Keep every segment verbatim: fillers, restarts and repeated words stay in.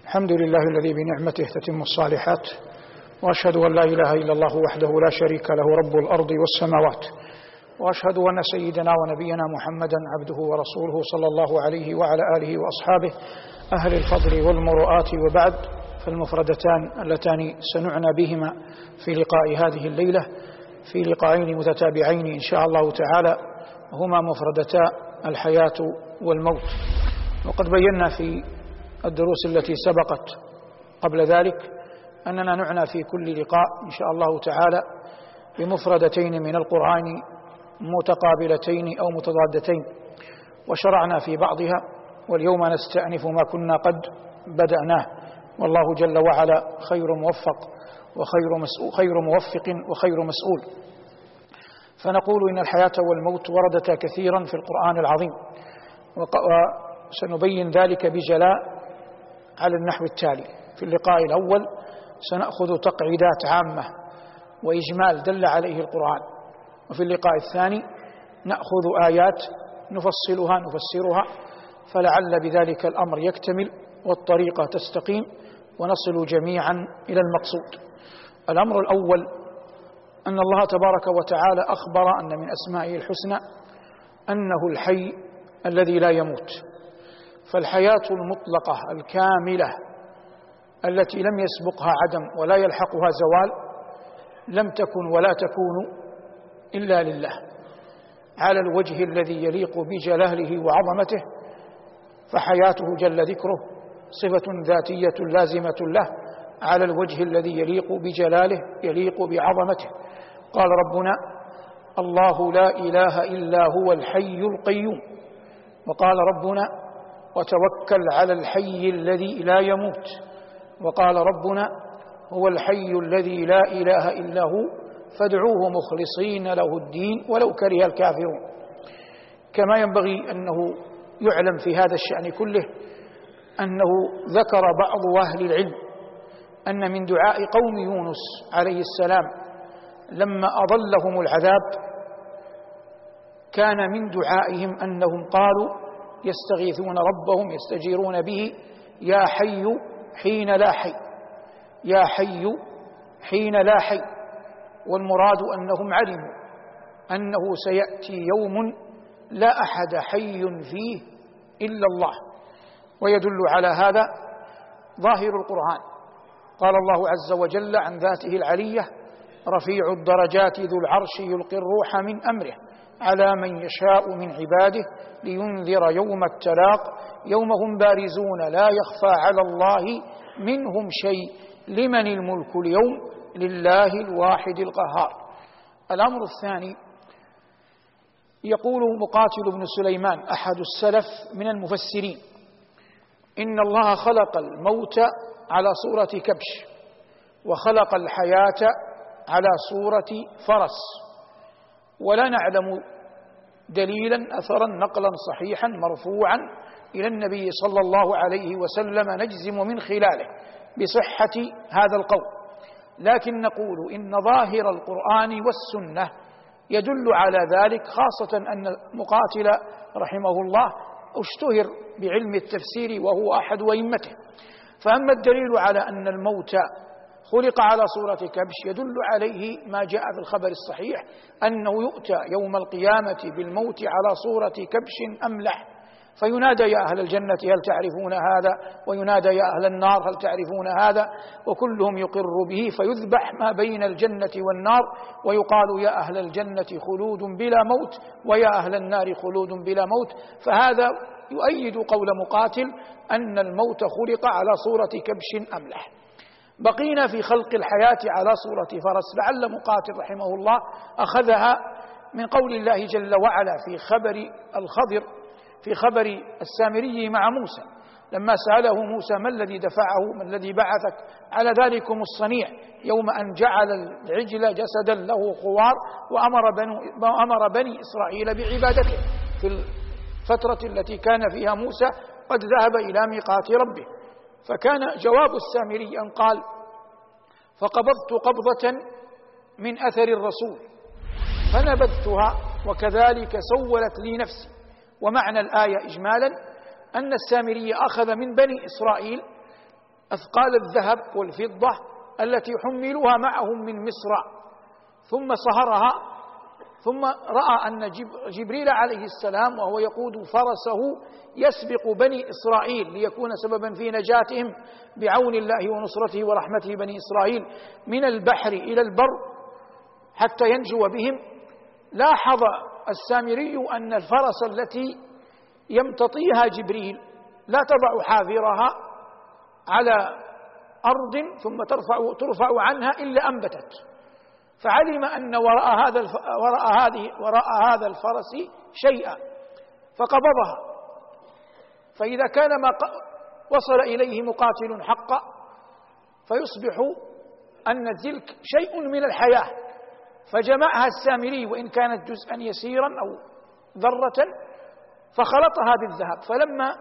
الحمد لله الذي بنعمته تتم الصالحات، وأشهد أن لا إله إلا الله وحده لا شريك له رب الأرض والسماوات، وأشهد أن سيدنا ونبينا محمدا عبده ورسوله صلى الله عليه وعلى آله وأصحابه أهل الفضل والمروءات. وبعد، فالمفردتان اللتان سنعنى بهما في لقاء هذه الليلة في لقاءين متتابعين إن شاء الله تعالى هما مفردتا الحياة والموت. وقد بينا في الدروس التي سبقت قبل ذلك أننا نعنى في كل لقاء إن شاء الله تعالى بمفردتين من القرآن متقابلتين أو متضادتين، وشرعنا في بعضها، واليوم نستأنف ما كنا قد بدأناه، والله جل وعلا خير موفق وخير مسؤول خير موفق وخير مسؤول. فنقول إن الحياة والموت وردتا كثيرا في القرآن العظيم، وسنبين ذلك بجلاء على النحو التالي. في اللقاء الأول سنأخذ تقعيدات عامة وإجمال دل عليه القرآن، وفي اللقاء الثاني نأخذ آيات نفصلها نفسرها، فلعل بذلك الأمر يكتمل والطريقة تستقيم ونصل جميعا إلى المقصود. الأمر الأول أن الله تبارك وتعالى أخبر أن من أسمائه الحسنى أنه الحي الذي لا يموت، فالحياة المطلقة الكاملة التي لم يسبقها عدم ولا يلحقها زوال لم تكن ولا تكون إلا لله على الوجه الذي يليق بجلاله وعظمته، فحياته جل ذكره صفة ذاتية لازمة له على الوجه الذي يليق بجلاله يليق بعظمته. قال ربنا: الله لا إله إلا هو الحي القيوم. وقال ربنا: وتوكل على الحي الذي لا يموت. وقال ربنا: هو الحي الذي لا إله إلا هو فادعوه مخلصين له الدين ولو كره الكافرون. كما ينبغي أنه يعلم في هذا الشأن كله أنه ذكر بعض أهل العلم أن من دعاء قوم يونس عليه السلام لما أضلهم العذاب كان من دعائهم أنهم قالوا يستغيثون ربهم يستجيرون به: يا حي حين لا حي، يا حي حين لا حي. والمراد أنهم علموا أنه سيأتي يوم لا أحد حي فيه إلا الله. ويدل على هذا ظاهر القرآن. قال الله عز وجل عن ذاته العلية: رفيع الدرجات ذو العرش يلقي الروح من أمره على من يشاء من عباده لينذر يوم التلاق يوم هم بارزون لا يخفى على الله منهم شيء لمن الملك اليوم لله الواحد القهار. الأمر الثاني، يقول مقاتل بن سليمان أحد السلف من المفسرين: إن الله خلق الموت على صورة كبش، وخلق الحياة على صورة فرس، ولا نعلم دليلا أثرا نقلا صحيحا مرفوعا إلى النبي صلى الله عليه وسلم نجزم من خلاله بصحة هذا القول، لكن نقول إن ظاهر القرآن والسنة يدل على ذلك، خاصة أن مقاتل رحمه الله اشتهر بعلم التفسير وهو أحد أئمته. فأما الدليل على أن الموت خلق على صورة كبش يدل عليه ما جاء في الخبر الصحيح أنه يؤتى يوم القيامة بالموت على صورة كبش أملح، فينادى: يا أهل الجنة هل تعرفون هذا؟ وينادى: يا أهل النار هل تعرفون هذا؟ وكلهم يقر به، فيذبح ما بين الجنة والنار، ويقال: يا أهل الجنة خلود بلا موت، ويا أهل النار خلود بلا موت. فهذا يؤيد قول مقاتل أن الموت خلق على صورة كبش أملح. بقينا في خلق الحياة على صورة فرس، لعل مقاتل رحمه الله أخذها من قول الله جل وعلا في خبر الخضر في خبر السامري مع موسى لما سأله موسى: ما الذي دفعه ما الذي بعثك على ذلكم الصنيع يوم أن جعل العجل جسدا له خوار وأمر بني, وأمر بني إسرائيل بعبادته، في الفترة التي كان فيها موسى قد ذهب إلى ميقات ربه. فكان جواب السامري أن قال: فقبضت قبضة من أثر الرسول فنبذتها وكذلك سولت لي نفسي. ومعنى الآية إجمالا أن السامري أخذ من بني إسرائيل أثقال الذهب والفضة التي حملوها معهم من مصر، ثم صهرها، ثم رأى أن جبريل عليه السلام وهو يقود فرسه يسبق بني إسرائيل ليكون سببا في نجاتهم بعون الله ونصرته ورحمته بني إسرائيل من البحر إلى البر حتى ينجو بهم. لاحظ السامري أن الفرس التي يمتطيها جبريل لا تضع حافرها على أرض ثم ترفع, ترفع عنها إلا أنبتت، فعلم أن وراء هذا وراء هذه وراء هذا الفرس شيئا فقبضها. فإذا كان ما وصل إليه مقاتل حقا فيصبح أن تلك شيء من الحياة، فجمعها السامري وإن كانت جزءا يسيرا أو ذرة فخلطها بالذهب، فلما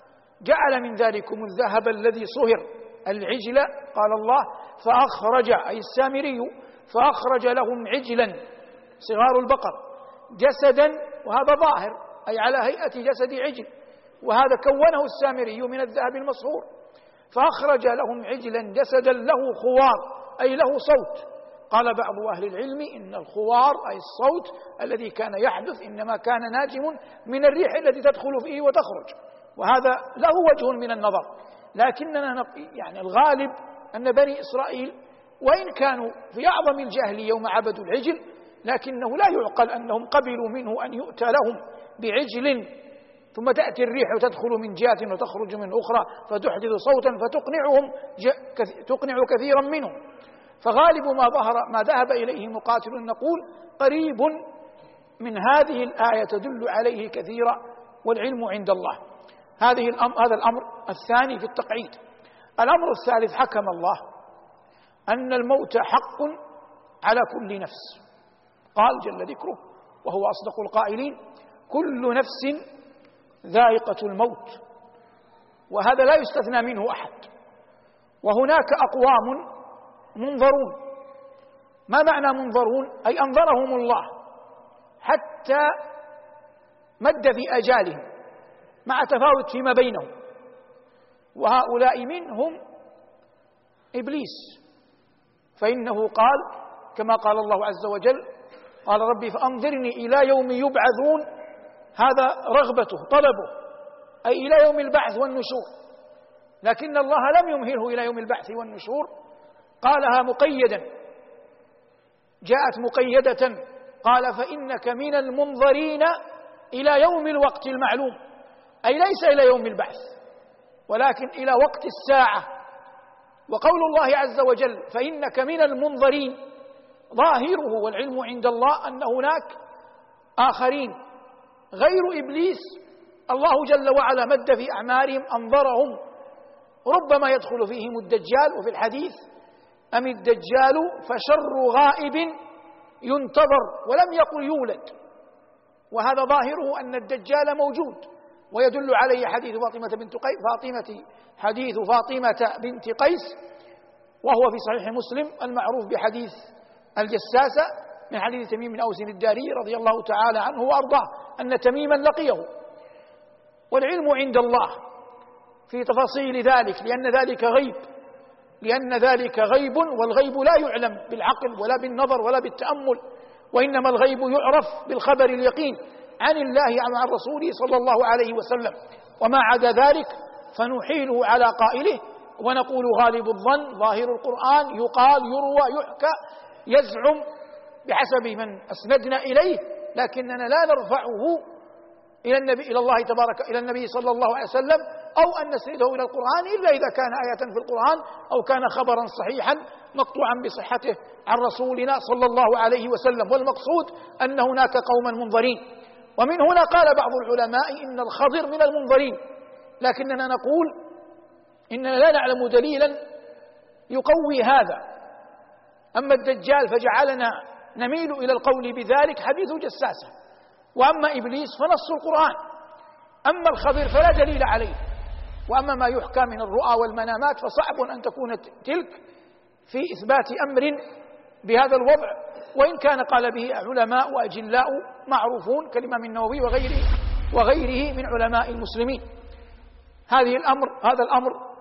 جعل من ذلكم الذهب الذي صهر العجل قال الله فأخرج أي السامري فأخرج لهم عجلا صغار البقر جسدا، وهذا ظاهر أي على هيئة جسد عجل، وهذا كونه السامري من الذهب المصهور، فأخرج لهم عجلا جسدا له خوار أي له صوت. قال بعض أهل العلم إن الخوار أي الصوت الذي كان يحدث إنما كان ناجم من الريح التي تدخل فيه وتخرج، وهذا له وجه من النظر، لكننا يعني الغالب أن بني إسرائيل وإن كانوا في أعظم الجهل يوم عبدوا العجل لكنه لا يعقل أنهم قبلوا منه أن يؤتى لهم بعجل ثم تأتي الريح وتدخل من جهة وتخرج من أخرى فتحدث صوتا فتقنعهم تقنع كثيرا منهم. فغالب ما ظهر ما ذهب إليه مقاتل نقول قريب من هذه الآية تدل عليه كثيرا، والعلم عند الله. هذه الأمر هذا الأمر الثاني في التقعيد. الأمر الثالث حكم الله أن الموت حق على كل نفس، قال جل ذكره وهو أصدق القائلين كل نفس ذائقة الموت، وهذا لا يستثنى منه أحد. وهناك أقوام منظرون. ما معنى منظرون؟ أي أنظرهم الله حتى مد في أجالهم مع تفاوت فيما بينهم، وهؤلاء منهم إبليس، فإنه قال كما قال الله عز وجل قال ربي فأنظرني إلى يوم يبعثون، هذا رغبته طلبه أي إلى يوم البعث والنشور، لكن الله لم يمهله إلى يوم البعث والنشور، قالها مقيدا، جاءت مقيدة قال فإنك من المنظرين إلى يوم الوقت المعلوم، أي ليس إلى يوم البعث ولكن إلى وقت الساعة. وقول الله عز وجل فإنك من المنظرين ظاهره والعلم عند الله أن هناك آخرين غير إبليس الله جل وعلا مد في أعمارهم أنظرهم، ربما يدخل فيهم الدجال، وفي الحديث أم الدجال فشر غائب ينتظر ولم يقل يولد، وهذا ظاهره أن الدجال موجود، ويدل عليه حديث فاطمة بنت قيس فاطمة حديث فاطمة بنت قيس وهو في صحيح مسلم المعروف بحديث الجساسة من حديث تميم بن أوس الداري رضي الله تعالى عنه وأرضاه أن تميما لقيه. والعلم عند الله في تفاصيل ذلك لأن ذلك غيب لأن ذلك غيب والغيب لا يعلم بالعقل ولا بالنظر ولا بالتأمل، وإنما الغيب يعرف بالخبر اليقين عن الله عن رسوله صلى الله عليه وسلم، وما عدا ذلك فنحيله على قائله ونقول غالب الظن ظاهر القرآن يقال يروى يحكى يزعم بحسب من أسندنا إليه، لكننا لا نرفعه إلى النبي إلى الله تبارك إلى النبي صلى الله عليه وسلم أو أن نسنده إلى القرآن إلا إذا كان آية في القرآن أو كان خبرا صحيحا مقطوعا بصحته عن رسولنا صلى الله عليه وسلم. والمقصود أن هناك قوما منظرين، ومن هنا قال بعض العلماء إن الخضر من المنظرين، لكننا نقول إننا لا نعلم دليلا يقوي هذا. أما الدجال فجعلنا نميل إلى القول بذلك حديث جساسة، وأما إبليس فنص القرآن، أما الخضر فلا دليل عليه، وأما ما يحكى من الرؤى والمنامات فصعب أن تكون تلك في إثبات أمر بهذا الوضع، وإن كان قال به علماء وأجلاء معروفون كالإمام النووي وغيره وغيره من علماء المسلمين. هذه الأمر هذا الأمر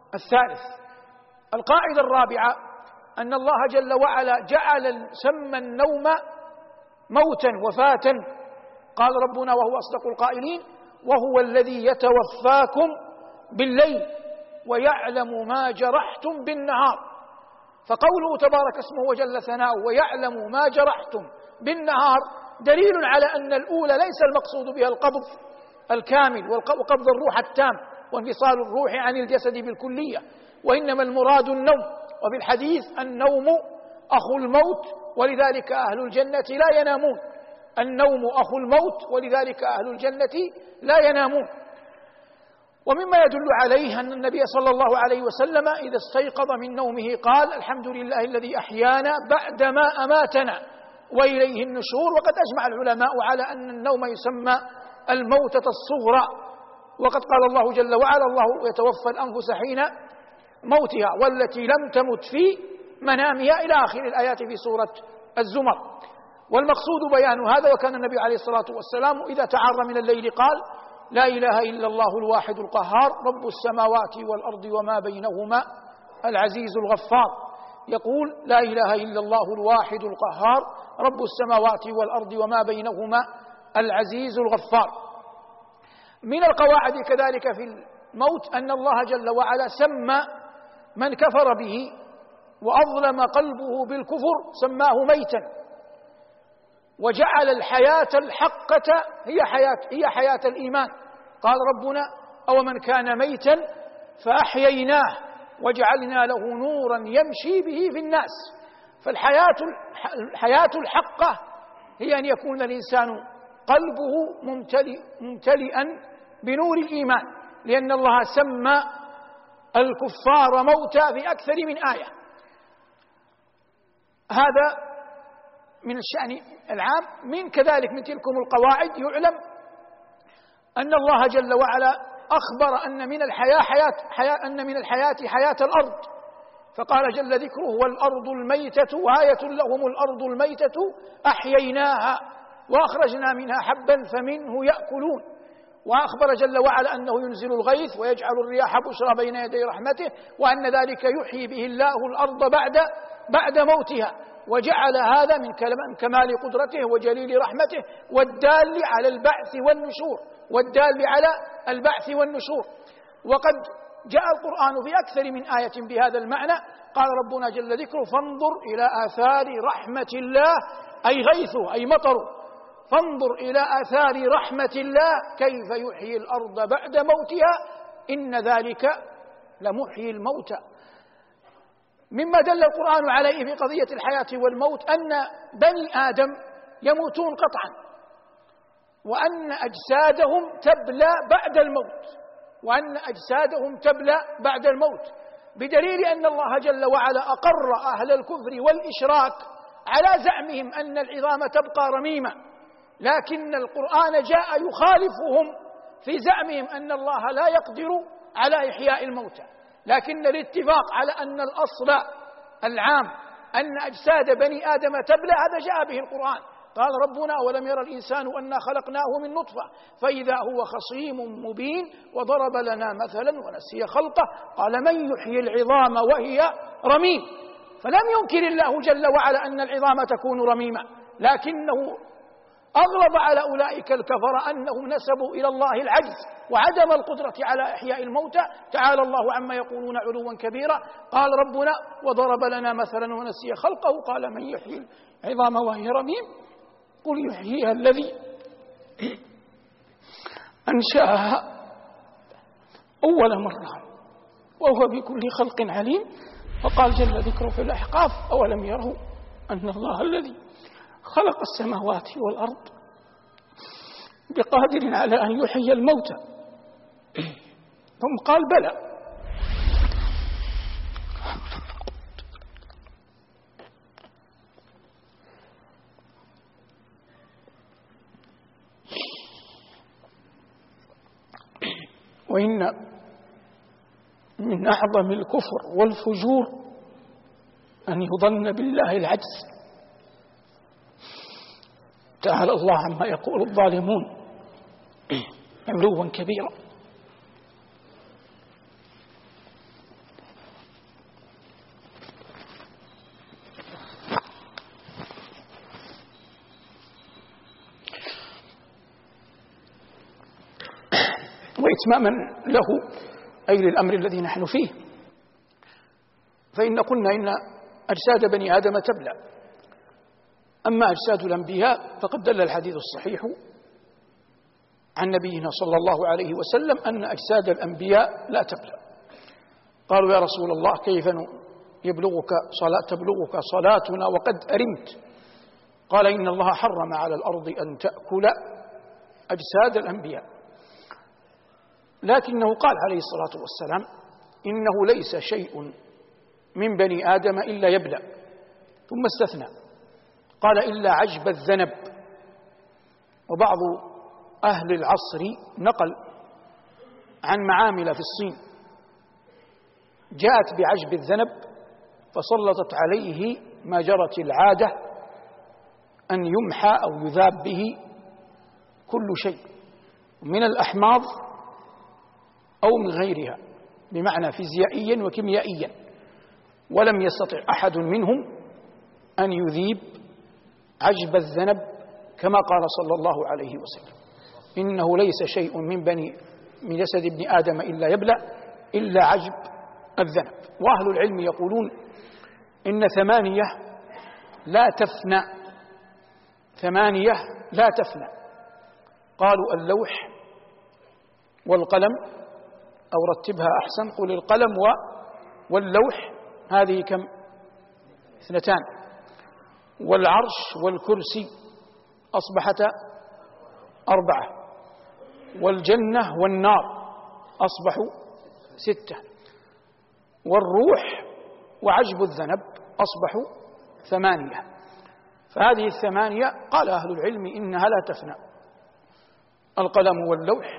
الثالث. القاعدة الرابعة أن الله جل وعلا جعل سمى النوم موتا وفاة. قال ربنا وهو أصدق القائلين: وهو الذي يتوفاكم بالليل ويعلم ما جرحتم بالنهار. فقوله تبارك اسمه وجل ثناؤه ويعلم ما جرحتم بالنهار دليل على أن الأولى ليس المقصود بها القبض الكامل وقبض الروح التام وانفصال الروح عن الجسد بالكلية، وإنما المراد النوم. وفي الحديث: النوم أخو الموت ولذلك أهل الجنة لا ينامون. النوم أخو الموت ولذلك أهل الجنة لا ينامون. ومما يدل عليه أن النبي صلى الله عليه وسلم إذا استيقظ من نومه قال: الحمد لله الذي أحيانا بعدما أماتنا وإليه النشور. وقد أجمع العلماء على أن النوم يسمى الموتة الصغرى، وقد قال الله جل وعلا: الله يتوفى الأنفس حين موتها والتي لم تمت في منامها، إلى آخر الآيات في سورة الزمر. والمقصود بيان هذا. وكان النبي عليه الصلاة والسلام إذا تعر من الليل قال: لا إله إلا الله الواحد القهار رب السماوات والأرض وما بينهما العزيز الغفار. يقول: لا إله إلا الله الواحد القهار رب السماوات والأرض وما بينهما العزيز الغفار. من القواعد كذلك في الموت أن الله جل وعلا سمى من كفر به وأظلم قلبه بالكفر سماه ميتا، وجعل الحياة الحقة هي حياة هي حياة الإيمان. قال ربنا: أو من كان ميتا فأحييناه وجعلنا له نورا يمشي به في الناس. فالحياة الحياة الحقة هي أن يكون الإنسان قلبه ممتلئ ممتلئا بنور الإيمان، لأن الله سمى الكفار موتى في أكثر من آية. هذا من الشأن العام. من كذلك من تلكم القواعد يعلم أن الله جل وعلا أخبر أن من الحياة حياة, حياة أن من الحياة حياة الأرض، فقال جل ذكره: والأرض الميتة وآية لهم الأرض الميتة أحييناها وأخرجنا منها حبا فمنه يأكلون. وأخبر جل وعلا أنه ينزل الغيث ويجعل الرياح بشرى بين يدي رحمته، وأن ذلك يحيي به الله الأرض بعد بعد موتها. وجعل هذا من كمال قدرته وجليل رحمته والدال على البعث والنشور والدال على البعث والنشور. وقد جاء القرآن بأكثر من آية بهذا المعنى. قال ربنا جل ذكره: فانظر إلى آثار رحمة الله، أي غيثه أي مطره. فانظر إلى آثار رحمة الله كيف يحيي الأرض بعد موتها إن ذلك لمحيي الموتى. مما دل القرآن عليه في قضية الحياة والموت أن بني آدم يموتون قطعا، وأن أجسادهم تبلى بعد الموت وأن أجسادهم تبلى بعد الموت بدليل أن الله جل وعلا أقر أهل الكفر والإشراك على زعمهم أن العظام تبقى رميمة، لكن القرآن جاء يخالفهم في زعمهم أن الله لا يقدر على إحياء الموتى. لكن الاتفاق على أن الأصل العام أن أجساد بني آدم تبلى هذا جاء به القرآن. قال ربنا: أولم يرى الإنسان أنا خلقناه من نطفة فإذا هو خصيم مبين وضرب لنا مثلا ونسي خلقه قال من يحيي العظام وهي رميم. فلم ينكر الله جل وعلا أن العظام تكون رميمة، لكنه أغلب على أولئك الكفر أنهم نسبوا إلى الله العجز وعدم القدرة على إحياء الموتى. تعالى الله عما يقولون علوا كبيرا. قال ربنا: وضرب لنا مثلا ونسي خلقه قال من يحيي العظام وهي رميم قل يحييها الذي أنشأها أول مرة وهو بكل خلق عليم. وقال جل ذكره في الأحقاف: أولم يروا أن الله الذي خلق السماوات والأرض بقادر على أن يحيي الموتى. ثم قال: بلى. وإن من أعظم الكفر والفجور أن يظن بالله العجز. تعالى الله عما يقول الظالمون علوا كبيرا. وإتماما له أي للأمر الذي نحن فيه. فإن قلنا إن أجساد بني آدم تبلى، أما أجساد الأنبياء فقد دل الحديث الصحيح عن نبينا صلى الله عليه وسلم أن أجساد الأنبياء لا تبلى. قالوا يا رسول الله كيف يبلغك صلاة تبلغك صلاتنا وقد أرمت؟ قال إن الله حرم على الأرض أن تأكل أجساد الأنبياء، لكنه قال عليه الصلاة والسلام إنه ليس شيء من بني آدم إلا يبلى، ثم استثنى قال إلا عجب الذنب. وبعض أهل العصر نقل عن معامل في الصين جاءت بعجب الذنب فسلطت عليه ما جرت العادة أن يمحى أو يذاب به كل شيء من الأحماض أو من غيرها، بمعنى فيزيائيا وكيميائيا، ولم يستطع أحد منهم أن يذيب عجب الذنب كما قال صلى الله عليه وسلم إنه ليس شيء من بني من جسد ابن آدم إلا يبلى إلا عجب الذنب. وأهل العلم يقولون إن ثمانية لا تفنى، ثمانية لا تفنى. قالوا اللوح والقلم، أو رتبها أحسن قل القلم واللوح، هذه كم؟ اثنتان. والعرش والكرسي أصبحتا أربعة. والجنة والنار أصبحوا ستة. والروح وعجب الذنب أصبحوا ثمانية. فهذه الثمانية قال أهل العلم إنها لا تفنى: القلم واللوح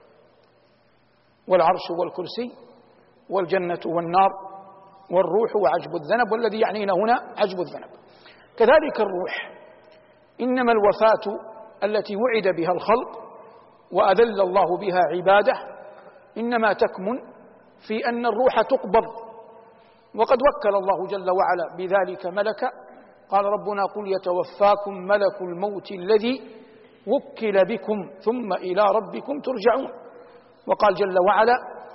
والعرش والكرسي والجنة والنار والروح وعجب الذنب، والذي يعنينا هنا عجب الذنب. كذلك الروح، إنما الوفاة التي وعد بها الخلق وأذل الله بها عباده إنما تكمن في أن الروح تقبض، وقد وكل الله جل وعلا بذلك ملكا. قال ربنا قل يتوفاكم ملك الموت الذي وكل بكم ثم إلى ربكم ترجعون. وقال جل وعلا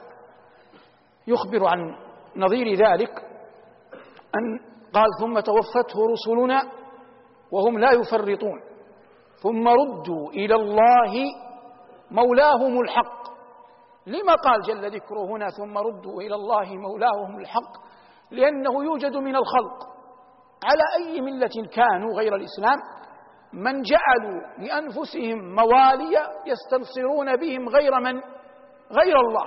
يخبر عن نظير ذلك أن قال ثم توفته رسلنا وهم لا يفرطون ثم ردوا إلى الله مولاهم الحق. لما قال جل ذكره هنا ثم ردوا إلى الله مولاهم الحق؟ لأنه يوجد من الخلق على أي ملة كانوا غير الإسلام من جعلوا لأنفسهم موالي يستنصرون بهم غير من غير الله.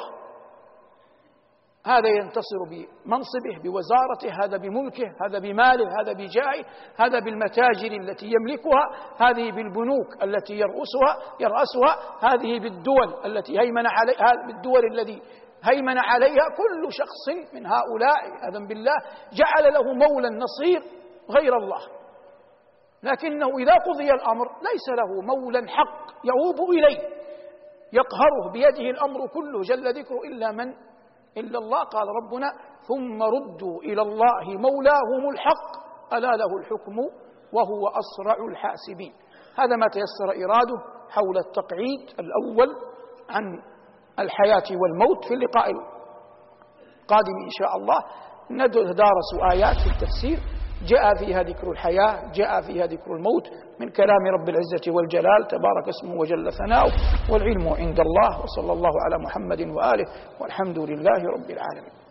هذا ينتصر بمنصبه بوزارته، هذا بملكه، هذا بماله، هذا بجاهه، هذا بالمتاجر التي يملكها، هذه بالبنوك التي يرأسها يرأسها هذه بالدول التي هيمن عليها بالدول الذي هيمن عليها. كل شخص من هؤلاء عياذا بالله جعل له مولى نصير غير الله، لكنه إذا قضي الأمر ليس له مولى حق يؤوب إليه يقهره بيده الأمر كله جل ذكره إلا من إلا الله. قال ربنا ثم ردوا إلى الله مولاهم الحق ألا له الحكم وهو أسرع الحاسبين. هذا ما تيسر إراده حول التقعيد الأول عن الحياة والموت. في اللقاء القادم إن شاء الله ندرس آيات في التفسير جاء فيها ذكر الحياة، جاء فيها ذكر الموت من كلام رب العزة والجلال تبارك اسمه وجل ثناؤه، والعلم عند الله. وصلى الله على محمد وآله والحمد لله رب العالمين.